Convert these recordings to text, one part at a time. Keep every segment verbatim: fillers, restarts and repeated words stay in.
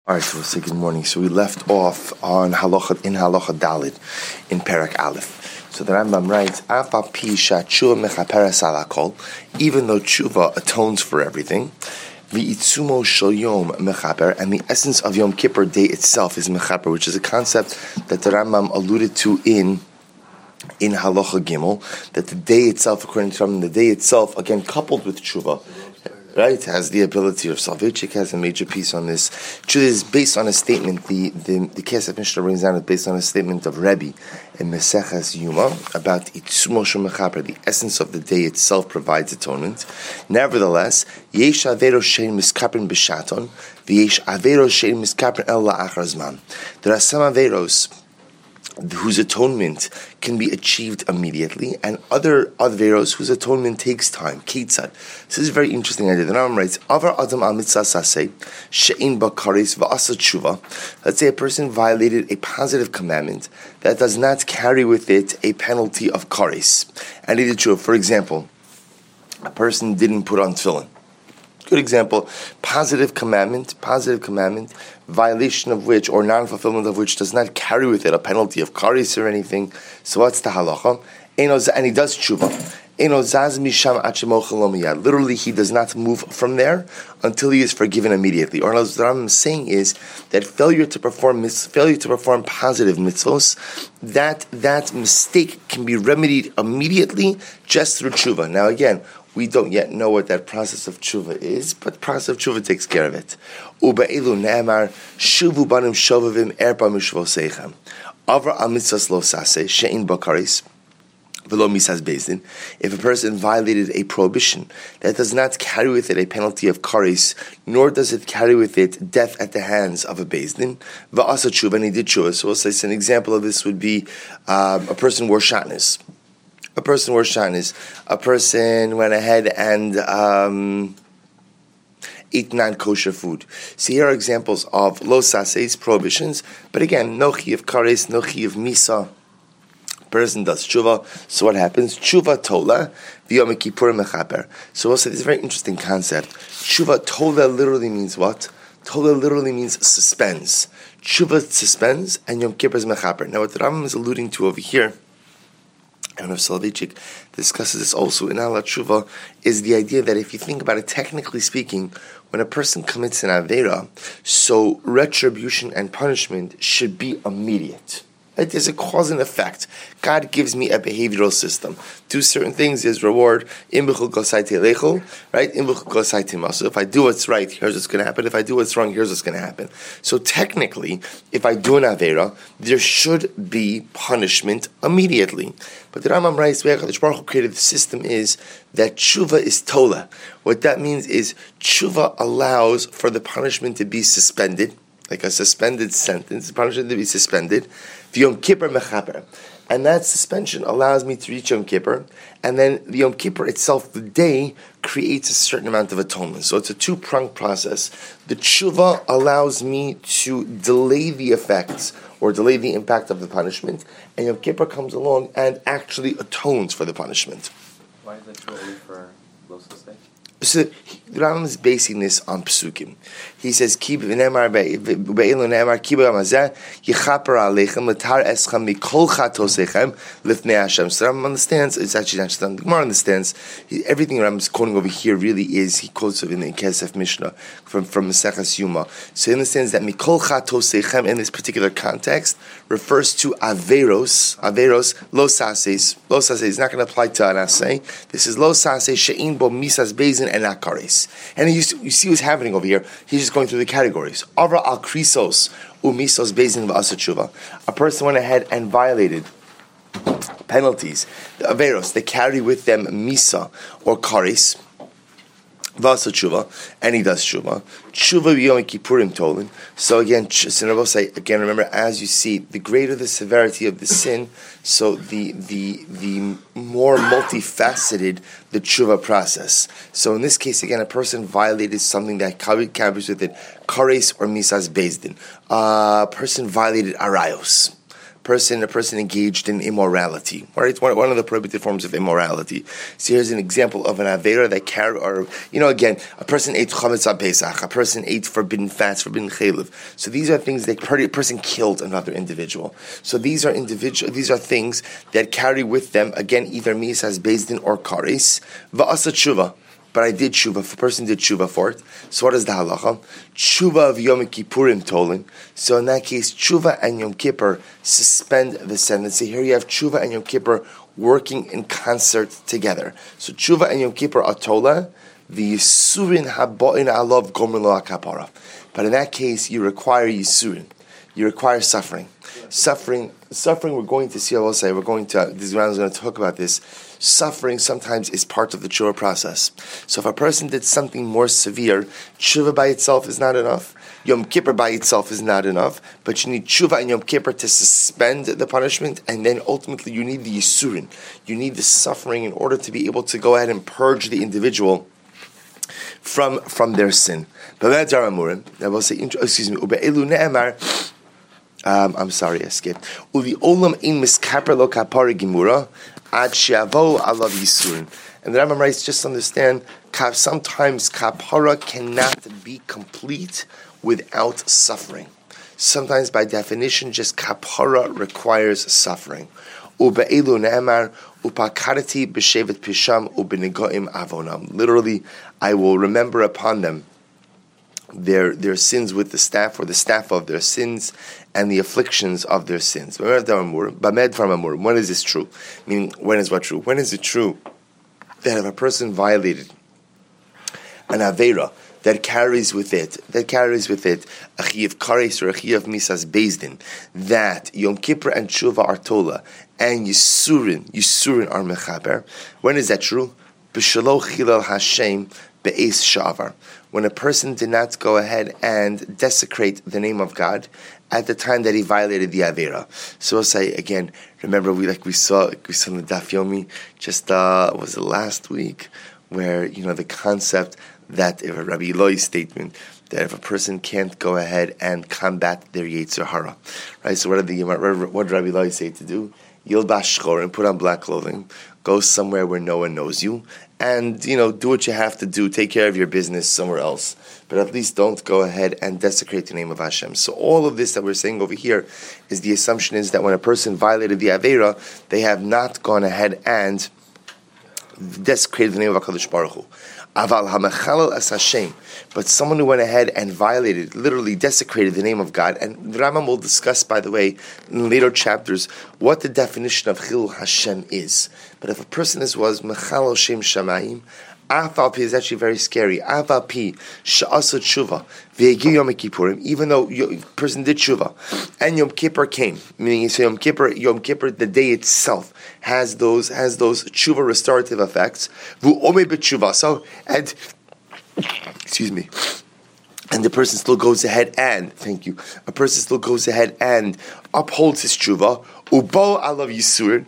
All right, so we'll say good morning. So we left off on halacha in halacha Dalid in Perak Aleph. So the Rambam writes, "Afa pi shatshuva mechaperes alakol," even though tshuva atones for everything. V'itzumo shel yom mechaper, and the essence of Yom Kippur day itself is mechaper, which is a concept that the Rambam alluded to in in halacha Gimel, that the day itself, according to Rambam, the day itself, again coupled with tshuva, right, has the ability of Soloveitchik has a major piece on this. Which is based on a statement. The the the Kesef Mishnah brings down it based on a statement of Rebbe in Meseches Yuma about Itzumo Shel Mechaper. The essence of the day itself provides atonement. Nevertheless, Yesh Averos Shein Miskapen B'Shaton, V'Yesh Averos Shein Miskapen El La'achar Zman. There are some Averos whose atonement can be achieved immediately, and other Averos whose atonement takes time. Ketzad. This is a very interesting idea. The Rambam writes, Avar Adam al mitzvah saseh she'in bakaris va'asa tshuva. Let's say a person violated a positive commandment that does not carry with it a penalty of karis, and he did tshuva. For example, a person didn't put on tefillin. Good example, positive commandment, positive commandment, violation of which or non-fulfillment of which does not carry with it a penalty of karis or anything. So what's the halacha? And he does tshuva. Literally, he does not move from there until he is forgiven immediately. Or what I'm saying is that failure to perform failure to perform positive mitzvos, that that mistake can be remedied immediately just through tshuva. Now again, we don't yet know what that process of tshuva is, but the process of tshuva takes care of it. Ube'ilu ne'emar shuvu banim shovavim erba mishvoseichem avra al mitzvahs lo saseh she'in bakaris v'lo misas bezdin. If a person violated a prohibition that does not carry with it a penalty of karis, nor does it carry with it death at the hands of a bezdin, v'asa tshuva, and he did tshuva. So we'll say an example of this would be um, a person wore shatnez. A person wore shani's. A person went ahead and um, ate non-kosher food. So here are examples of lo saseis, prohibitions. But again, no chi of kares, no chi of misa. Person does tshuva. So what happens? Tshuva tola, v'yom kippurim mechaper. So we'll say this is a very interesting concept. Tshuva tola literally means what? Tola literally means suspends. Tshuva suspends, and Yom Kippur is mechaper. Now what the Rambam is alluding to over here, and Rav Soloveitchik discusses this also in Alat Tshuva, is the idea that if you think about it, technically speaking, when a person commits an Aveira, so retribution and punishment should be immediate. Right? There's a cause and effect. God gives me a behavioral system. Do certain things, there's reward. Right? So if I do what's right, here's what's going to happen. If I do what's wrong, here's what's going to happen. So technically, if I do an Aveira, there should be punishment immediately. But the Rambam writes, where HaKadosh Baruch Hu created the system is that tshuva is tola. What that means is tshuva allows for the punishment to be suspended, like a suspended sentence, the punishment to be suspended. Yom Kippur mechaper. And that suspension allows me to reach Yom Kippur, and then the Yom Kippur itself, the day, creates a certain amount of atonement. So it's a two-pronged process. The tshuva allows me to delay the effects or delay the impact of the punishment, and Yom Kippur comes along and actually atones for the punishment. Why is that true only for Los Saseh? So the Rambam is basing this on Pesukim. He says, "Ki b'nemar be'elu nemar ki b'amazeh yichaper aleichem l'tar eschem mikol chatosechem lifnei Hashem." So Rambam understands. It's actually not just the Gemara understands. He, everything Rambam is quoting over here really is he quotes in the Kesef Mishnah from from Meseches Yuma. So he understands that mikol chatosechem in this particular context refers to averos. Averos lo sases. Lo sases is not going to apply to an asay. This is lo sases she'in bo misas bezin and not kares. And you see, you see what's happening over here. He's just going through the categories. Avra al krisos umisos bezin v'asa tshuva. A person went ahead and violated penalties, the averos, they carry with them misa or kares, v'asa tshuva, and he does tshuva. Tshuva b'yom kippurim tolin. So again, so say again. Remember, as you see, the greater the severity of the sin, so the the the more multifaceted the tshuva process. So in this case, again, a person violated something that carries with it kares or misas bezdin. Uh, a person violated arayos. person, a person engaged in immorality, right? One, one of the prohibited forms of immorality. So here's an example of an avera that carry, or you know, again, a person ate chametz on Pesach, a person ate forbidden fats, forbidden chaylev. So these are things that a person killed another individual. So these are individual, these are things that carry with them again either misas bezdin or kares va'asa tshuva. But I did tshuva. If a person did tshuva for it, so what is the halacha? Tshuva of Yom Kippurim tolin. So in that case, tshuva and Yom Kippur suspend the sentence. So here you have tshuva and Yom Kippur working in concert together. So tshuva and Yom Kippur are tola. The yisurin haboin alav gomer lo hakapara. But in that case, you require yisurin. You require suffering. Suffering, suffering. We're going to see. I will say we're going to. This round is going to talk about this. Suffering sometimes is part of the tshuva process. So if a person did something more severe, tshuva by itself is not enough. Yom Kippur by itself is not enough. But you need tshuva and Yom Kippur to suspend the punishment, and then ultimately you need the yisurin. You need the suffering in order to be able to go ahead and purge the individual from from their sin. But that's our amurim. I will say, excuse me. Ube'elu ne'emar. Um, I'm sorry, I skipped. Uli olam in miskaper lo kapara gimura ad sheavo alav yisurin. And the Rambam writes, just understand, sometimes kapara cannot be complete without suffering. Sometimes, by definition, just kapara requires suffering. Ube'elu ne'emar upakarati b'shevet pisham u'b'negoim avonam. Literally, I will remember upon them their their sins with the staff, or the staff of their sins, and the afflictions of their sins. When is this true? Meaning, when is what true? When is it true that if a person violated an aveira that carries with it, that carries with it a chiyuv kares or a chiyuv misas bezdin, that Yom Kippur and Tshuva are tola, and Yisurin, Yisurin are mechaber? When is that true? B'shalo chilal Hashem be'es shavar. When a person did not go ahead and desecrate the name of God at the time that he violated the Avera. So we'll say again, remember we like we saw we saw in the Daf Yomi just uh was it last week, where you know the concept that if a Rabbi Eloi statement that if a person can't go ahead and combat their Yetzer Hara, right? So what did the what did Rabbi Eloi say to do? Yilbash shchor, and put on black clothing, go somewhere where no one knows you, and you know do what you have to do, take care of your business somewhere else, but at least don't go ahead and desecrate the name of Hashem. So all of this that we're saying over here is the assumption is that when a person violated the Aveira, they have not gone ahead and desecrated the name of HaKadosh Baruch Hu. Aval hamechalel as Hashem, but someone who went ahead and violated, literally desecrated the name of God. And the Rambam will discuss, by the way, in later chapters, what the definition of Chilul Hashem is. But if a person is was mechalel Shem Shamayim, Afal Pi is actually very scary. Afal Pi she'asa tshuva ve'egi Yom Kippurim, even though a person did tshuva and Yom Kippur came, meaning so Yom Kippur, Yom Kippur, the day itself has those has those tshuva restorative effects. Vu'omei b'tshuva. So and excuse me. And the person still goes ahead and, thank you, a person still goes ahead and upholds his tshuva. Ubo alav yisurin.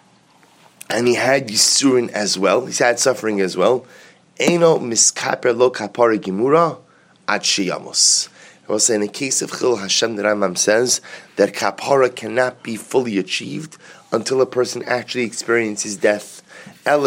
And he had yisurin as well. He had suffering as well. Eino miskaper lo kapara gimura ad sheyamos. I will say in the case of Chilul Hashem, the Rambam says that kapara cannot be fully achieved until a person actually experiences death. But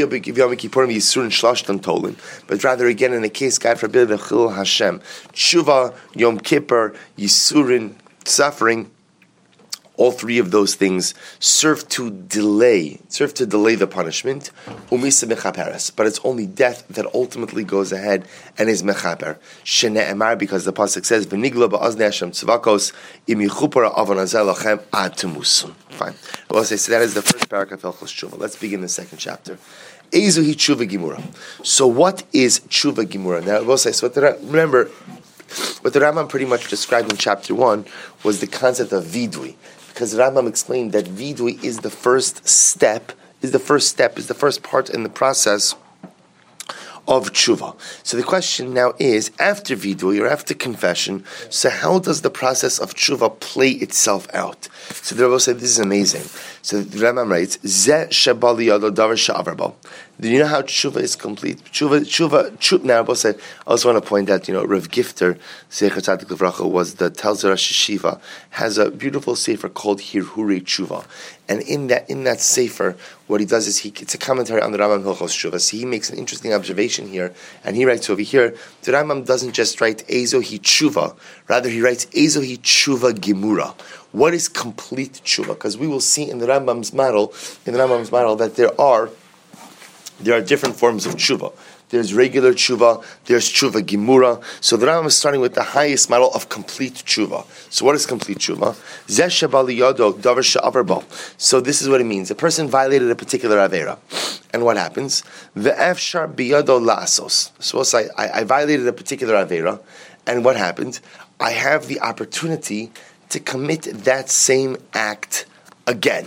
rather, again, in the case, God forbid, of Chilul Hashem, tshuva, Yom Kippur, yisurin, suffering, all three of those things serve to delay, serve to delay the punishment. Umisa mechaperes, but it's only death that ultimately goes ahead and is mechaper. Shene'emar, because the pasuk says, "V'nigla ba'aznei Hashem tzvakos im yichupara avon hazeh lachem ad temusum." Fine. Well, so that is the first paragraph of Hilchos Tshuva. Let's begin the second chapter. Ezuhi tshuva gimura. So what is tshuva gimura? Now, we'll say so. What the, remember, what the Rambam pretty much described in chapter one was the concept of vidui. Because Rambam explained that vidui is the first step, is the first step, is the first part in the process of tshuva. So the question now is, after vidui or after confession, so how does the process of tshuva play itself out? So the Rebbe said, this is amazing. So the Rambam writes, Zeh shebali yado davar she'avar bo. Do you know how tshuva is complete? Tshuva, tshuva, tshuva. Now, I also want to point out, you know, Rav Gifter, Zecher Tzadik Livracha, was the Telzer Shiva, has a beautiful sefer called Hirhurei Tshuva, and in that in that sefer, what he does is he it's a commentary on the Rambam Hilchos Tshuva. So he makes an interesting observation here, and he writes over here: the Rambam doesn't just write Ezohi Tshuva, rather he writes Ezohi Tshuva Gemura. What is complete tshuva? Because we will see in the Rambam's model, in the Rambam's model, that there are there are different forms of tshuva. There's regular tshuva, there's tshuva gemura. So the Rambam is starting with the highest model of complete tshuva. So what is complete tshuva? Zeh shebali yodo davar she'avar bo. So this is what it means. A person violated a particular avera. And what happens? Ve'efshar biyado la'asos. Suppose I, I, I violated a particular avera, and what happened? I have the opportunity to commit that same act again.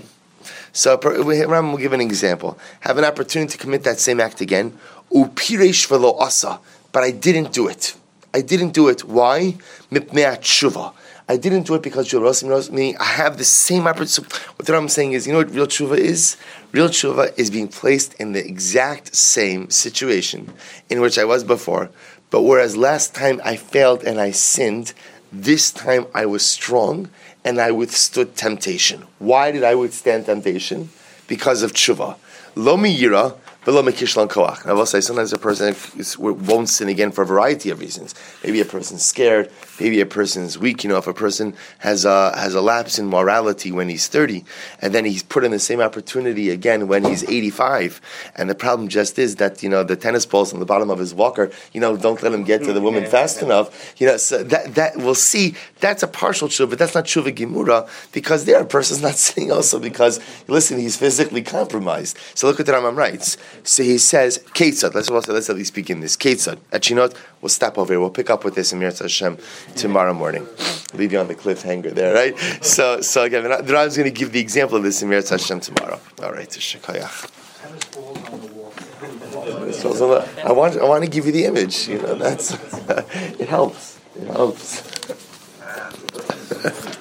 So Rambam will give an example. Have an opportunity to commit that same act again. Upiresh velo asa, but I didn't do it. I didn't do it. Why? Mipnei tshuva. I didn't do it because tshuva knows me. I have the same opportunity. So what I'm saying is, you know what real tshuva is? Real tshuva is being placed in the exact same situation in which I was before. But whereas last time I failed and I sinned, this time I was strong and I withstood temptation. Why did I withstand temptation? Because of tshuva. Lo miyira v'lo mikishlan koach. I will say sometimes a person won't sin again for a variety of reasons. Maybe a person's scared. Maybe a person's weak. You know, if a person has a has a lapse in morality when he's thirty, and then he's put in the same opportunity again when he's eighty-five, and the problem just is that, you know, the tennis balls on the bottom of his walker, you know, don't let him get to the woman fast enough. You know, so that that we'll see. That's a partial tshuva, but that's not tshuva gemura, because there a person's not sinning also because, listen, he's physically compromised. So look what the Rambam writes. So he says, Ketzad. Let's also let's at least begin this. Ketzad. At Shinot, we'll stop over here. We'll pick up with this in Mirz Hashem tomorrow morning. Leave you on the cliffhanger there, right? So, so again, the Rambam's going to give the example of this in Mirz Hashem tomorrow. All right, Shekayach. I want, I want to give you the image. You know, that's it helps. It helps.